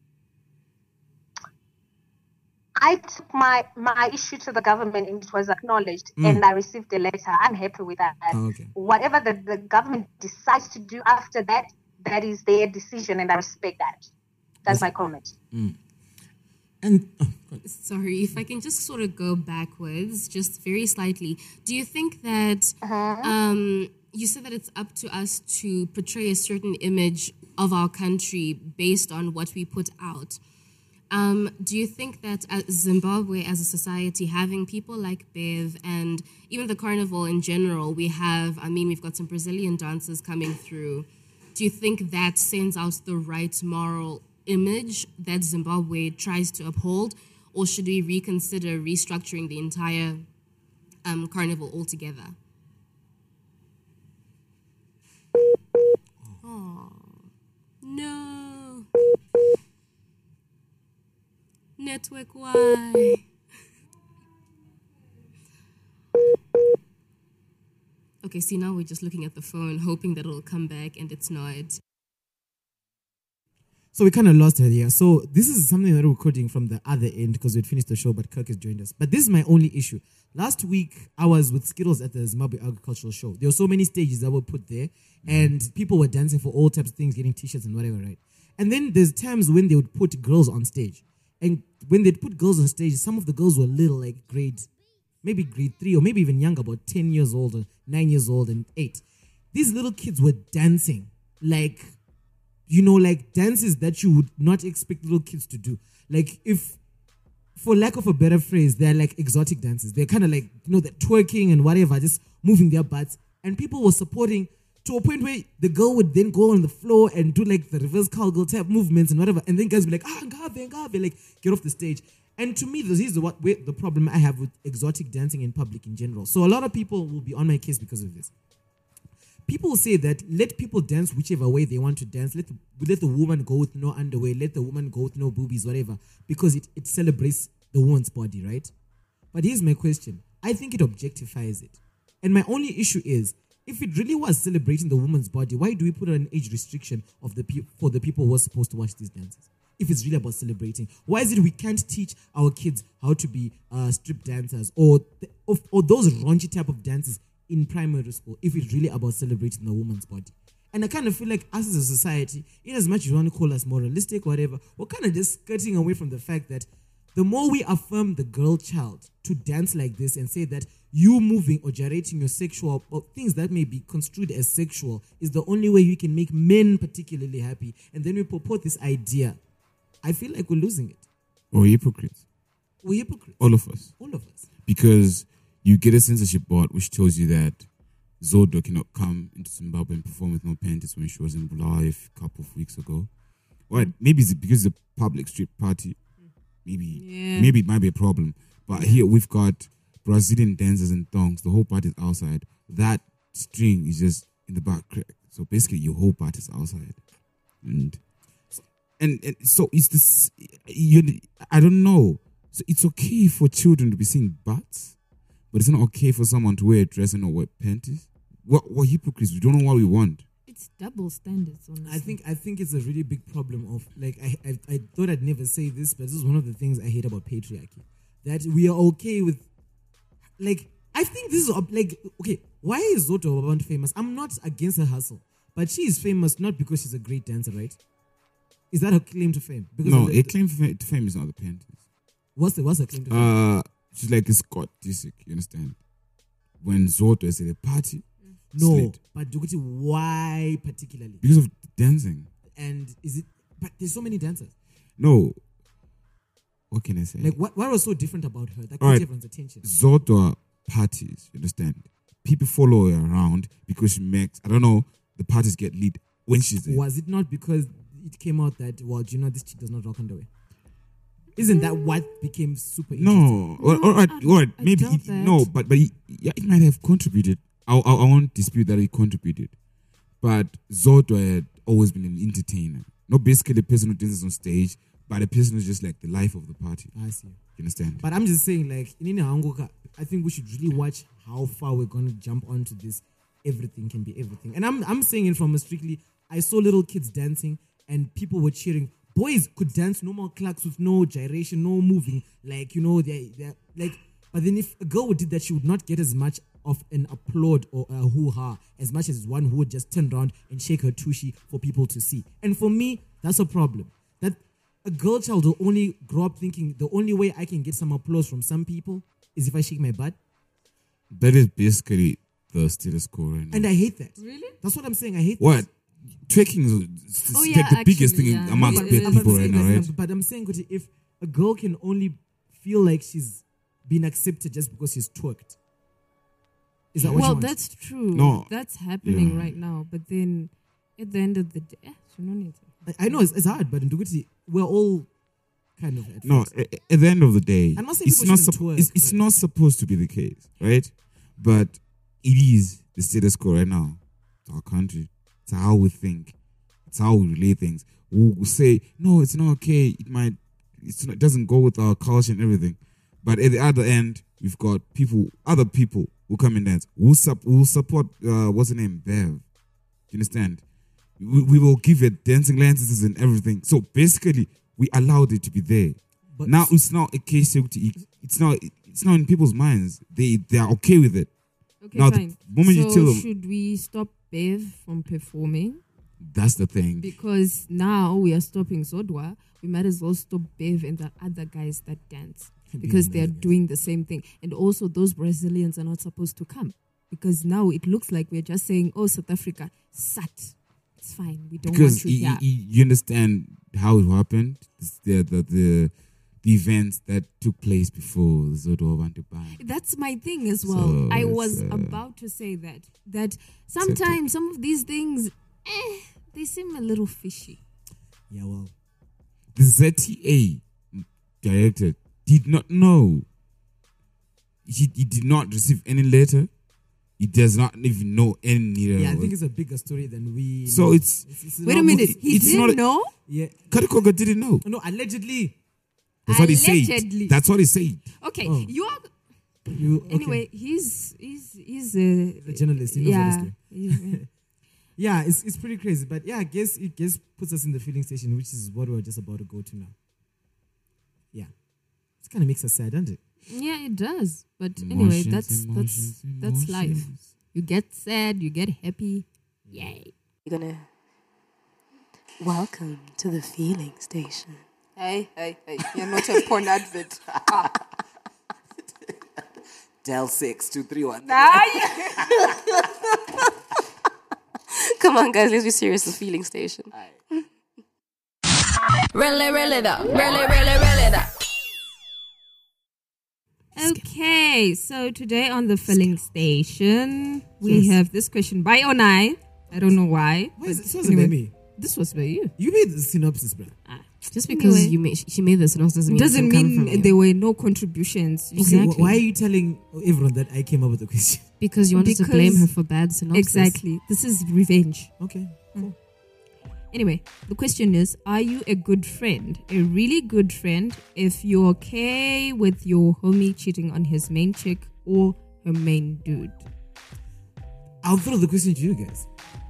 I took my, my issue to the government and it was acknowledged Mm. and I received a letter. I'm happy with that. Oh, okay. Whatever the, the government decides to do after that, that is their decision and I respect that. That's my comment. Mm. And Sorry, if I can just sort of go backwards, just very slightly. Do you think that Uh-huh. um, you said that it's up to us to portray a certain image of our country based on what we put out. Um, do you think that as Zimbabwe, as a society, having people like Bev and even the carnival in general, we have, I mean, we've got some Brazilian dancers coming through. Do you think that sends out the right moral image that Zimbabwe tries to uphold? Or should we reconsider restructuring the entire um, carnival altogether? Oh, no. Network, why? Okay, see, now we're just looking at the phone, hoping that it'll come back, and it's not. So we kind of lost her here. So this is something that we're recording from the other end because we'd finished the show, but Kirk has joined us. But this is my only issue. Last week, I was with Skittles at the Zimbabwe Agricultural Show. There were so many stages that were put there, and people were dancing for all types of things, getting t-shirts and whatever, right? And then there's times when they would put girls on stage. And when they'd put girls on stage, some of the girls were little, like grade, maybe grade three, or maybe even younger, about ten years old, or nine years old, and eight. These little kids were dancing, like... you know, like dances that you would not expect little kids to do. Like if, for lack of a better phrase, they're like exotic dances. They're kind of like, you know, they're twerking and whatever, just moving their butts. And people were supporting to a point where the girl would then go on the floor and do like the reverse cowgirl type movements and whatever. And then guys would be like, ah, Ngabe, Ngabe, like get off the stage. And to me, this is the, what, the problem I have with exotic dancing in public in general. So a lot of people will be on my case because of this. People say that let people dance whichever way they want to dance. Let the, let the woman go with no underwear. Let the woman go with no boobies, whatever. Because it, it celebrates the woman's body, right? But here's my question. I think it objectifies it. And my only issue is, if it really was celebrating the woman's body, why do we put an age restriction of the pe- for the people who are supposed to watch these dances? If it's really about celebrating, why is it we can't teach our kids how to be uh, strip dancers or, th- or or those raunchy type of dances in primary school if it's really about celebrating the woman's body? And I kind of feel like us as a society, in as much as you want to call us moralistic, whatever, we're kind of just skirting away from the fact that the more we affirm the girl child to dance like this and say that you moving or gyrating your sexual or things that may be construed as sexual is the only way you can make men particularly happy, and then we purport this idea, I feel like we're losing it. We're hypocrites. We're hypocrites. All of us. All of us. Because you get a censorship board which tells you that Zodo cannot come into Zimbabwe and perform with no panties when she was in Bulawayo a couple of weeks ago. Right? Maybe it's because it's a public street party. Maybe Yeah. maybe it might be a problem. But here we've got Brazilian dancers and thongs. The whole party is outside. That string is just in the back crack. So basically your whole party is outside. And and, and so it's this, you, I don't know. So it's okay for children to be seeing butts, but it's not okay for someone to wear a dress and not wear panties. What what hypocrites? We don't know what we want. It's double standards, honestly. I think I think it's a really big problem of like I, I I thought I'd never say this, but this is one of the things I hate about patriarchy. That we are okay with, like, I think this is like, okay, why is Zoto Babant famous? I'm not against her hustle, but she is famous not because she's a great dancer, right? Is that her claim to fame? Because No, the, a claim to fame, to fame is not the panties. What's the what's her claim to fame? Uh, she's like a Scott Disick, you understand? When Zoto is at a party, No, slid. but Dukuti, why particularly? Because of dancing. And is it? But there's so many dancers. No. What can I say? Like, what, what was so different about her that All caught right. everyone's attention? Zoto parties, you understand? People follow her around because she makes, I don't know, the parties get lit when she's there. Was it not because it came out that, well, do you know this chick does not rock underwear? Isn't that what became super interesting? No, all, all right, all right. I Maybe doubt it, that. no, but but it, yeah, it might have contributed. I, I I won't dispute that it contributed, but Zoto had always been an entertainer, not basically a person who dances on stage, but a person who's just like the life of the party. I see. You understand? But I'm just saying, like, in Angoka, I think we should really watch how far we're going to jump onto this. Everything can be everything. And I'm I'm saying it from a strictly, I saw little kids dancing and people were cheering. Boys could dance normal clacks with no gyration, no moving. Like, you know, they're, they're like, but then if a girl did that, she would not get as much of an applaud or a hoo-ha as much as one who would just turn around and shake her tushy for people to see. And for me, that's a problem. That a girl child will only grow up thinking the only way I can get some applause from some people is if I shake my butt. That is basically the status quo right now. And I hate that. Really? That's what I'm saying. I hate What? that. Twerking is is Oh, like yeah, the biggest actually, thing yeah. amongst It big is. I'm people not right saying now, that, right? But I'm saying, Kuti, if a girl can only feel like she's been accepted just because she's twerked, is that what Well, you want? that's true. No. That's happening Yeah. right now. But then at the end of the day, eh, you don't need to. I, I know it's, it's hard, but in Duguti, we're all kind of at No, fault. a- a- at the end of the day, I'm not saying it's people not shouldn't sup- twerk, it's, it's but- not supposed to be the case, right? But it is the status quo right now. It's our country. It's how we think. It's how we relate things. We will say, no, it's not okay. It might, it's not, it doesn't go with our culture and everything. But at the other end, we've got people, other people who come and dance. We'll, sup- we'll support, uh, what's her name, Bev. Do you understand? We, we will give it dancing licenses and everything. So basically, we allowed it to be there. But now it's not a case of it's not it's not in people's minds. They they are okay with it. Okay, now fine. the moment so you tell them, should we stop Bev from performing? that's the thing. Because now we are stopping Zodwa. We might as well stop Bev and the other guys that dance. Because they are doing the same thing. And also those Brazilians are not supposed to come. Because now it looks like we're just saying, oh, South Africa, sat. It's fine. We don't Because want you y- here. y- you understand how it happened. It's the the the, the events that took place before the Zodo Bantu Ban. That's my thing as well. So I it's, was uh, about to say that. That sometimes some of these things, eh, they seem a little fishy. Yeah, well, The Z T A director did not know. He, he did not receive any letter. He does not even know any. yeah, I think it's a bigger story than we. So know. it's- it's Wait a not- minute. He it's didn't not a- know? Yeah, Karikoga didn't know. no, allegedly. That's what he Allegedly. said. That's what he said. Okay, Oh. you are. You okay. Anyway, he's he's he's a, a journalist. He knows yeah, what he's doing. Yeah, it's it's pretty crazy, but yeah, I guess it guess puts us in the filling station, which is what we're just about to go to now. Yeah, it kind of makes us sad, doesn't it? yeah, it does. But anyway, Emotions, that's emotions, that's that's life. emotions. You get sad, you get happy. Yay! You're gonna welcome to the feeling station. Hey, hey, hey, you're not a porn advert. Dial six two three one. Come on, guys, let's be serious. The feeling station. Really, really though. Really, really, really though. Okay, so today on the filling station, we Yes. have this question by Onai. I don't know why. Why is but it- this wasn't by me. This was by you. You made the synopsis, bro. Just because Anyway. you made, she made this synopsis doesn't mean Doesn't it can come mean from you. there were no contributions. Okay, Exactly. wh- why are you telling everyone that I came up with the question? Because you wanted to Because- blame her for bad synopsis. Exactly. This is revenge. Okay, cool. Anyway, the question is, are you a good friend? A really good friend if you're okay with your homie cheating on his main chick or her main dude? I'll throw the question to you guys.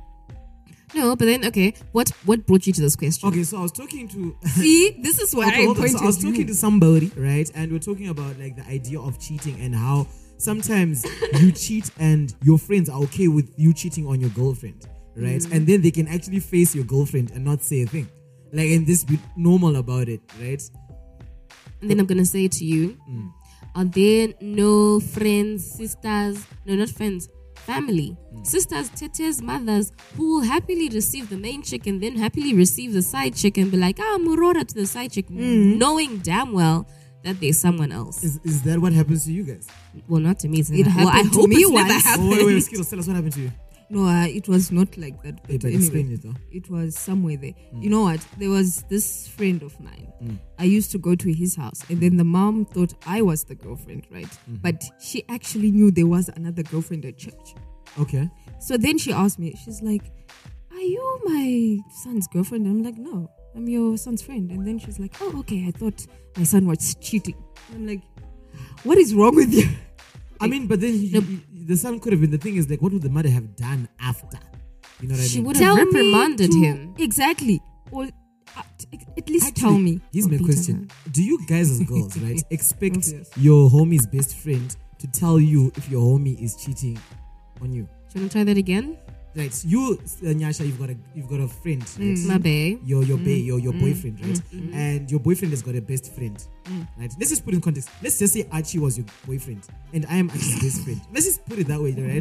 No, but then okay, what what brought you to this question? Okay, so I was talking to. See, this is why Okay, I hold on. pointed So I was you. talking to somebody, right? And we're talking about like the idea of cheating and how sometimes you cheat and your friends are okay with you cheating on your girlfriend, right? Mm. And then they can actually face your girlfriend and not say a thing. Like, and this be normal about it, right? And then I'm gonna say to you, Mm. are there no friends, sisters, no not friends, family, Mm. sisters, tetes, mothers who will happily receive the main chick and then happily receive the side chick and be like, ah, Murora to the side chick, Mm. knowing damn well that there's someone else. Is, is that what happens to you guys? Well, not to me. It's It never- well, I happened to hope me it's never once. happened. Oh, wait, wait, Skittles, tell us what happened to you. No, uh, it was not like that. But Hey, but anyway, explain it, though. it was somewhere there. You know what? There was this friend of mine. Mm. I used to go to his house, and then the mom thought I was the girlfriend, right? Mm-hmm. But she actually knew there was another girlfriend at church. Okay. So then she asked me, she's like, "Are you my son's girlfriend?" I'm like, "No, I'm your son's friend." And then she's like, "Oh, okay. I thought my son was cheating." I'm like, "What is wrong with you?" I mean, but then he, he- the son could have been. The thing is, like, what would the mother have done after? You know what I She mean? would have Tell me reprimanded to- him. Exactly. Or uh, t- at least Actually, tell me. Here's Or my beat question: do you guys as girls, right, expect Obvious. your homie's best friend to tell you if your homie is cheating on you? Do you want to try that again? Right, so you, uh, Nyasha, you've got a you've got a friend, right? My bae. Your your bae, Mm. your your Mm. boyfriend, right? Mm. And your boyfriend has got a best friend, Mm. right? Let's just put it in context. Let's just say Archie was your boyfriend, and I am Archie's best friend. Let's just put it that way, right?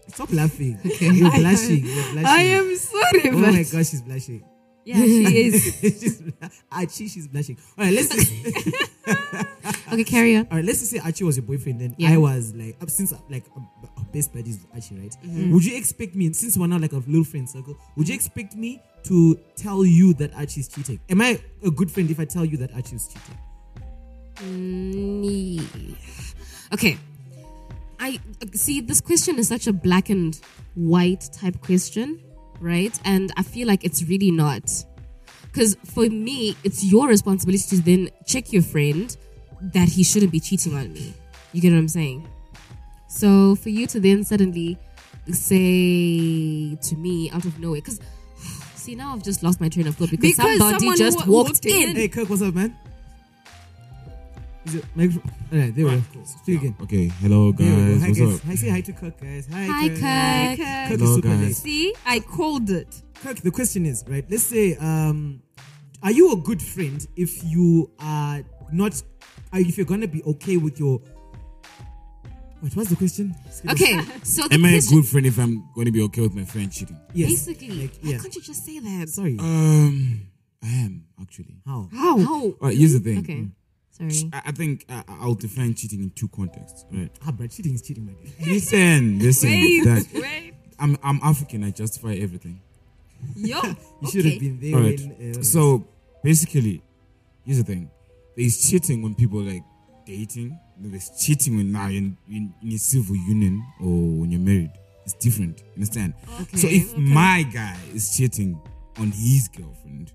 Stop laughing. Okay. You're blushing. You're blushing. I am sorry, Oh but my gosh, she's blushing. yeah, she is. she's, Archie, she's blushing. All right, let's just. Okay, carry on. All right, let's just say Archie was your boyfriend, and Yeah. I was like, uh, since uh, like uh, uh, best buddies with Archie, right? Mhm. Would you expect me, since we're now like a little friend circle, would you expect me to tell you that Archie's cheating? Am I a good friend if I tell you that Archie's cheating? Mm, yeah. Okay. I see this question is such a black and white type question, right? And I feel like it's really not. Because for me, it's your responsibility to then check your friend that he shouldn't be cheating on me. You get what I'm saying? So for you to then suddenly say to me out of nowhere, because see, now I've just lost my train of thought because, Because somebody someone just wa- walked, walked in. in. Hey, Kirk, what's up, man? Is it microphone? All right, there we go. Speak again. Okay, hello There we go. guys. Hi, What's guys. up? Hi, say hi to Kirk, guys. Hi, Hi, Kirk. Kirk. Kirk Hello, is super guys. nice. See, I called it. Kirk, the question is, right, let's say, um, are you a good friend if you are not, uh, if you're going to be okay with your, wait, what's the question? Okay, so the Am I a question, good friend if I'm going to be okay with my friend cheating? Yes. basically, Like, why yeah. can't you just say that? Sorry. Um, I am actually. How? How? How? All right, here's the thing. Okay, sorry. I, I think I, I'll define cheating in two contexts. Right. Ah, but cheating is cheating, my dear. Listen, listen. Wait, that wait. I'm I'm African. I justify everything. Yo. You should have Okay. been there All right. when. Uh, So basically, here's the thing: there's cheating when people like dating. There's cheating when now you're in, in, in a civil union or when you're married. It's different. Understand? Okay. So if okay. my guy is cheating on his girlfriend,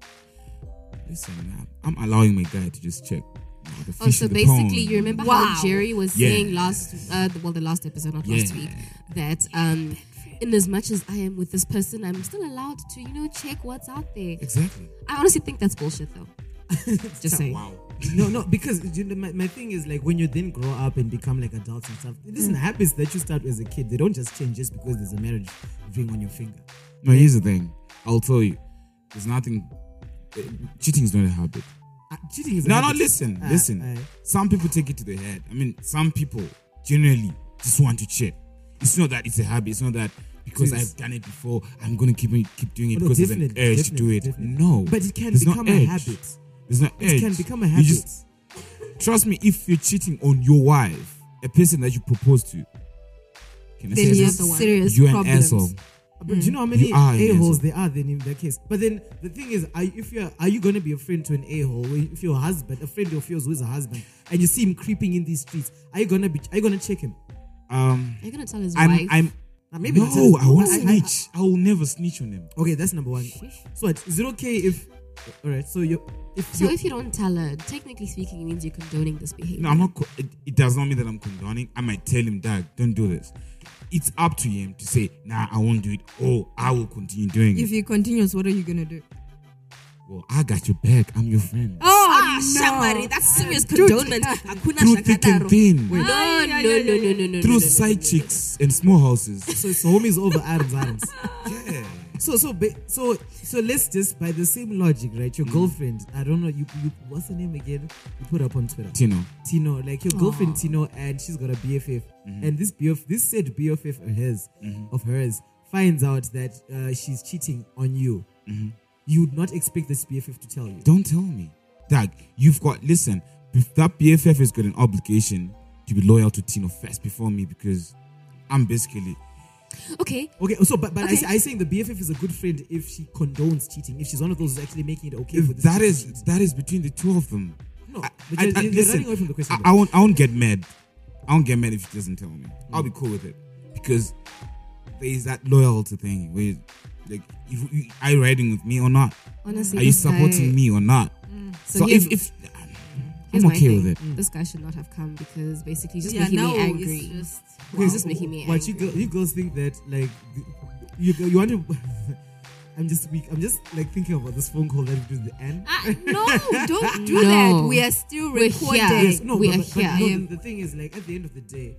listen, I'm, I'm allowing my guy to just check. You know, the Oh, fish so in the basically, pond. you remember Wow. how Jerry was Yeah. saying last, uh, the- well, the last episode, not last Yeah. week, that um, in as much as I am with this person, I'm still allowed to, you know, check what's out there. Exactly. I honestly think that's bullshit, though. Just saying. Wow. No, no, because you know, my, my thing is like when you then grow up and become like adults and stuff, it isn't habits that you start as a kid. They don't just change just because there's a marriage ring on your finger. No, here's the thing. I'll tell you. There's nothing. uh, Cheating is not a habit. Uh, cheating is a No, no, habit. listen, Ah, listen. aye. Some people take it to the head. I mean, some people generally just want to cheat. It's not that it's a habit. It's not that because Yes. I've done it before, I'm going to keep it- keep doing it Oh, no, because there's an definitely, urge to do definitely, it. definitely. No. But it can There's no become a urge. habit. There's no It urge. can become a You habit. just- trust me, if you're cheating on your wife, a person that you propose to, can I Then say you this? have serious You're an problems. asshole. But do you know how many You are an a-holes asshole. there are then in that case? But then the thing is, are, if you're are you going to be a friend to an a-hole? If you're a husband, a friend of yours who is a husband, and you see him creeping in these streets, are you gonna be? Are you gonna check him? Um, Are you going to tell his I'm, wife? I'm, Uh, maybe no, not tell his- I won't I- I- snitch. I, will never snitch on him. Okay, that's number one. So what, is it okay if? All right, so you if so you if you don't tell her, technically speaking, it means you're condoning this behavior. No, I'm not. Co- it, it does not mean that I'm condoning. I might tell him, Dad, don't do this. It's up to him to say, nah, I won't do it, or I will continue doing If it. he continues, what are you gonna do? Well, I got your back. I'm your friend. Oh, Ah, no. Shamari, that's serious Dude. condonement. Hakuna Through thick and shakadaro. thin. No, no, no, no, no, no, no. Through no, side no, no, chicks and small houses. so it's homies over arms arms. Yeah. So so ba- so so let's just by the same logic, right? Your girlfriend, I don't know, you, you what's her name again? You put up on Twitter. Tino. Tino, like your girlfriend Tino, and she's got a B F F, and this B F this said B F F of hers of hers finds out that uh, she's cheating on you. You would not expect this B F F to tell you. Don't tell me. Dad, you've got, listen, if that B F F has got an obligation to be loyal to Tino first before me because I'm basically. Okay. Okay, so but but Okay. I, I saying the B F F is a good friend if she condones cheating, if she's one of those who's actually making it okay for this. That cheating is cheat. that is between the two of them. No, I, but I- you're, I- you're listen, running away from the question. I, I won't. I won't get mad. I won't get mad if she doesn't tell me. I'll be cool with it because there is that loyalty thing. Where, like, if you, are you riding with me or not? Honestly, are you this guy- supporting me or not? So So, here's- if if Here's I'm my okay thing. with it. This guy should not have come because basically he's just Yeah, making now me angry. it's just- He's just making me But you, angry. girl, you girls think that like you you want to. I'm just weak. I'm just like thinking about this phone call that we did at the end. Ah, no, don't do No. that. We are still We're recording. here. Yes, no, We but, are but, but here. no, I am- the, the thing is, like, at the end of the day,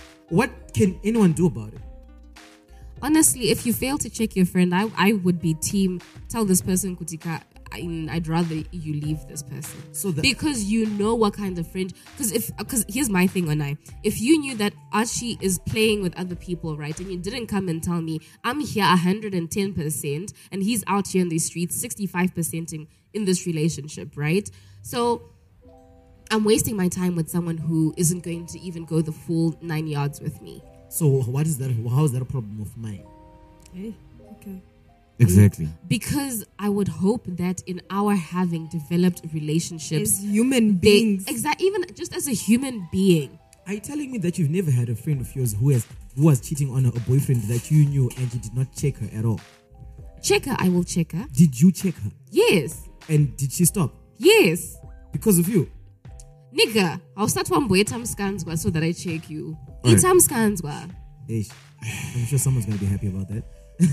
what can anyone do about it? Honestly, if you fail to check your friend, I, I would be team. Tell this person, Kutika, I, I'd rather you leave this person. So that- because you know what kind of friend. Because if because here's my thing, Onai. If you knew that Archie is playing with other people, right, and you didn't come and tell me, I'm here one hundred ten percent, and he's out here in the streets sixty-five percent in, in this relationship, right? So I'm wasting my time with someone who isn't going to even go the full nine yards with me. So what is that? How is that a problem of mine? Hey, okay. Exactly. Because I would hope that in our having developed relationships, As human they- beings. exactly, even just as a human being. Are you telling me that you've never had a friend of yours who has who was cheating on a boyfriend that you knew and you did not check her at all? Check her, I will check her. Did you check her? Yes. And did she stop? Yes. Because of you? Nigga, I'll start one boy tam scanswa so that I check you. Alright. Itam scanswa. Ish. I'm sure someone's going to be happy about that.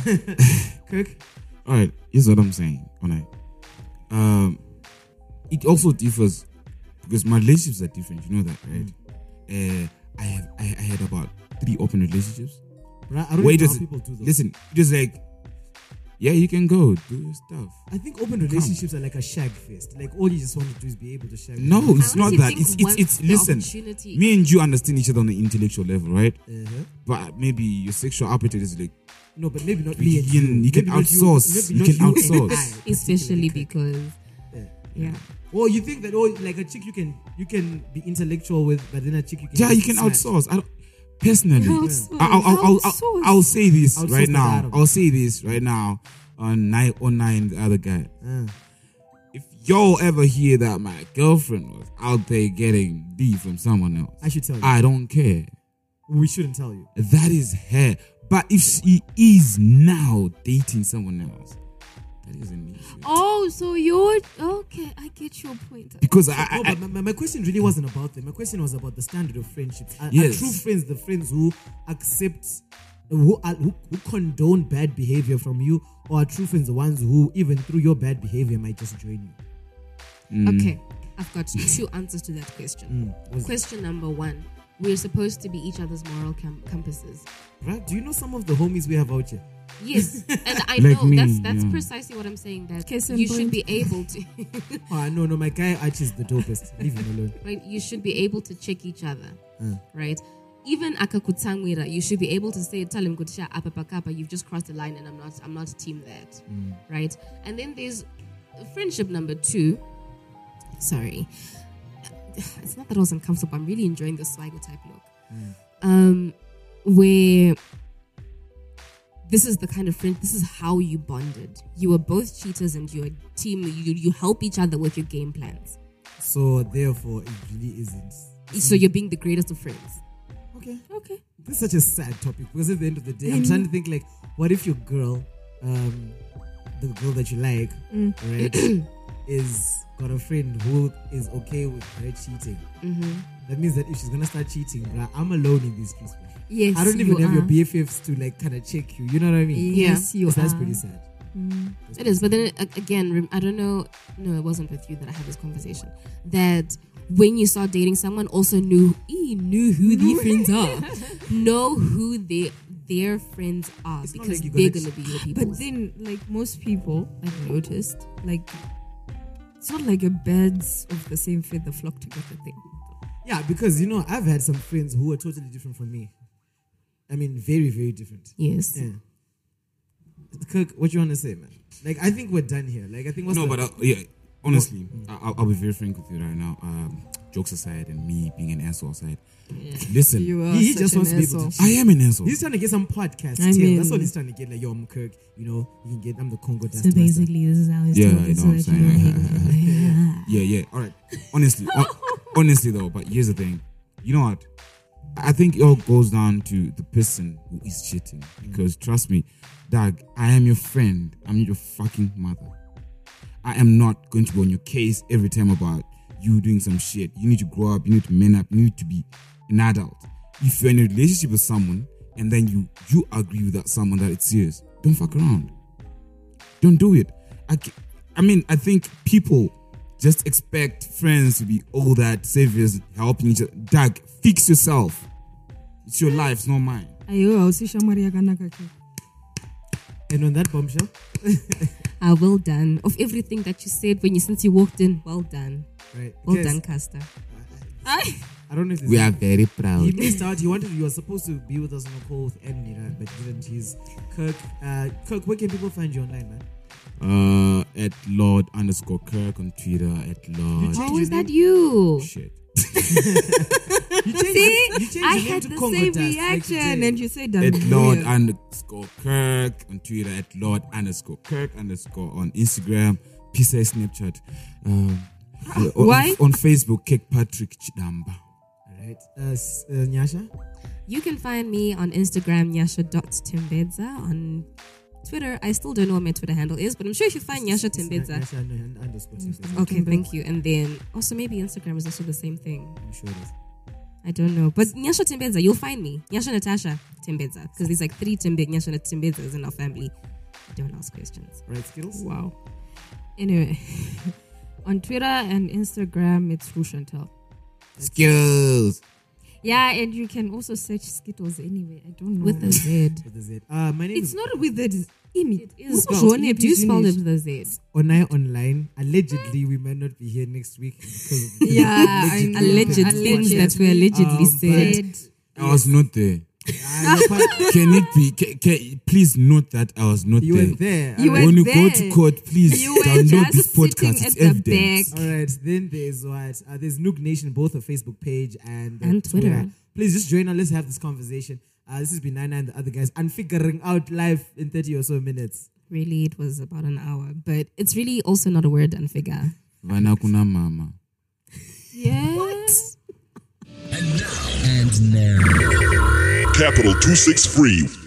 Kirk? All right, here's what I'm saying. All right. Um, it also differs because my relationships are different. You know that, right? Uh, I have I, I had about three open relationships. Right, I don't Where know it how was- people do those. Listen, just like, yeah, you can go do your stuff. I think open relationships are like a shag fest. Like all you just want to do is be able to shag. No, people. it's not that. It's it's it's listen. Me and you understand each other on the intellectual level, right? Uh-huh. But maybe your sexual appetite is like. No, but maybe not You me and can, you. you can Maybe not you- outsource. maybe You can not you and outsource. I. Especially because, yeah. Or you think that oh, like a chick you can you can be intellectual with, but then a chick you can Yeah, just you can smash. outsource. I don't, personally, Outsource. I'll, I'll, I'll, I'll, Outsource. I'll say this Outsource right the now. data. I'll say this right now on nine on nine. The other guy. Uh. If y'all ever hear that my girlfriend was out there getting D from someone else, I should tell you. I don't care. We shouldn't tell you. That is her. But if she is now dating someone else, that is an issue. Oh, so you're okay. I get your point. Because I, no, I, but my, my question really wasn't about them. My question was about the standard of friendships. Are, Yes. are true friends the friends who accept, who, are, who who condone bad behavior from you, or are true friends the ones who, even through your bad behavior, might just join you? Mm. Okay, I've got two answers to that question. Mm, what's Question number one: we're supposed to be each other's moral cam- compasses. Right? Do you know some of the homies we have out here? Yes, and I Like know me, that's that's yeah. precisely what I'm saying. That Case in you should point. be able to, Oh, no, no, my guy Archie is the dopest. Leave him alone. right? You should be able to check each other, Uh. right? Even akakutsangwira, you should be able to say, "Tell him kutsha apapakapa, you've just crossed the line, and I'm not, I'm not team that." Mm. Right? And then there's friendship number two. Sorry, it's not that I was uncomfortable. I'm really enjoying the swagger type look. Mm. Um, where this is the kind of friend, this is how you bonded. You were both cheaters and you're a team. You you help each other with your game plans. So therefore, it really isn't. So you're being the greatest of friends. Okay. Okay. This is such a sad topic because at the end of the day, I I'm trying know. to think like, what if your girl, um, the girl that you like, Mm. right, is got a friend who is okay with her cheating? Mm-hmm. That means that if she's gonna start cheating, bruh, I'm alone in these streets. bruh. Yes, I don't even you have your are. B F Fs to like kind of check you. You know what I mean? Yes, you So that's are. pretty sad. Mm. That's It is, but then a- again, rem- I don't know. No, it wasn't with you that I had this conversation. That when you start dating someone, also knew e, knew who their friends are, know who they their friends are, It's not because like you they're gotta gonna be your people. But then, like most people, I've noticed, like it's not like a birds of the same feather flock together thing. Yeah, because you know, I've had some friends who are totally different from me. I mean, very, very different. Yes. Yeah. Kirk, what you want to say, man? Like, I think we're done here. Like, I think what's No, the- but uh, yeah, honestly, I- I'll, I'll be very frank with you right now. Um, jokes aside, and me being an asshole aside. Listen, You are he, he such just an wants to be able asshole. to. I am an asshole. He's trying to get some podcast I tail. mean- That's what he's trying to get. Like, yo, I'm Kirk. You know, you can get. I'm the Congo dust. So basically, this is how it's Yeah, talking, I know so what I'm that you saying. know. Yeah, yeah. All right. Honestly, hon- honestly though, but here's the thing. You know what? I think it all goes down to the person who is cheating. Because trust me, Doug, I am your friend. I'm your fucking mother. I am not going to be on your case every time about you doing some shit. You need to grow up. You need to man up. You need to be an adult. If you're in a relationship with someone and then you you agree with that someone that it's serious, don't fuck around. Don't do it. I, ca- I mean, I think people just expect friends to be all that saviors, helping each other. Doug, fix yourself. It's your life, it's not mine. Ayo, ausisha Maria Kanaka. And on that bombshell, Ah, well done. Of everything that you said when you since you walked in, well done. Right. Well Guys, done, Caster. I don't know if this We are very proud. He missed out. He wanted. You were supposed to be with us on a call with Emily, right? But didn't. He's Kirk. Uh, Kirk, where can people find you online, man? Uh, at Lord underscore Kirk on Twitter. At Lord. Oh, is that you? Shit. You changed, See, you changed I your name had to the Congo same Dust, like reaction, today. and you said At that. Lord underscore Kirk on Twitter. At Lord underscore Kirk underscore on Instagram. P C I Snapchat. Um, uh, on, Why? On Facebook, Kirkpatrick Chidamba. Alright. Uh, s- uh, Nyasha? You can find me on Instagram, nyasha dot tembedza. On Twitter, I still don't know what my Twitter handle is, but I'm sure if you find Nyasha Tembedza. Nyasha no, and- underscore Tembedza. Okay, thank you. And then also maybe Instagram is also the same thing. I'm sure it is. I don't know. But Nyasha Tembedza, you'll find me. Nyasha Natasha Tembedza. Because there's like three Tembe Nyasha Tembedzas in our family. Don't ask questions. Right, Skittles? Wow. Anyway, on Twitter and Instagram, it's Rushantel. Skills. Yeah, and you can also search Skittles anyway. I don't know. With the Z. With the Z. Uh, my name It's is not with the Z. It is spelled. You do spell it with the Z. Onai Online. Allegedly, we might not be here next week because of Yeah, I know. Alleged things that were allegedly Um, said. I was not there. Ah, you're part- Can it be? Can, can, please note that I was not You there. were there. You alright. when were you go to there. court, please You were download just this podcast. sitting It's at the evidence. back. All right, then there's what? Uh, there's Nook Nation, both a Facebook page and, uh, And Twitter. Please just join us. Let's have this conversation. Uh, this has been Nina and the other guys, and figuring out life in thirty or so minutes. Really, it was about an hour. But it's really also not a word and figure. Vana kuna mama. Yeah. And now. And now. Capital two six three